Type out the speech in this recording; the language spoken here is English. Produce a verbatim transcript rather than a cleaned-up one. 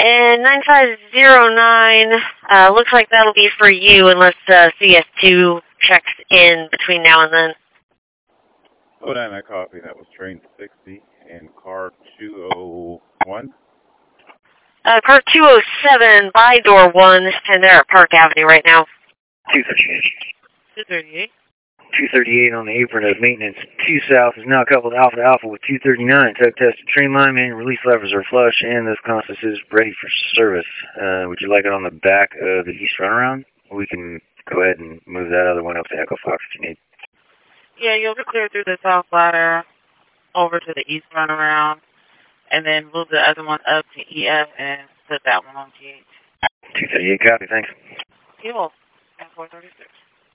And nine five zero nine, uh, looks like that'll be for you unless uh, C S two checks in between now and then. Oh, damn, I copy. That was train sixty in car two oh one. Uh, car two oh seven by door one, and they're at Park Avenue right now. two thirty-eight. two thirty-eight. two thirty-eight on the apron of maintenance. two south is now coupled Alpha to Alpha with two thirty-nine. Tug tested train line, main release levers are flush, and this Constance is ready for service. Uh, would you like it on the back of the east runaround? We can go ahead and move that other one up to Echo Fox if you need. Yeah, you'll be clear through the south ladder over to the east runaround, and then move the other one up to E F and put that one on G H. two thirty-eight, copy, thanks. Fuel at four thirty-six.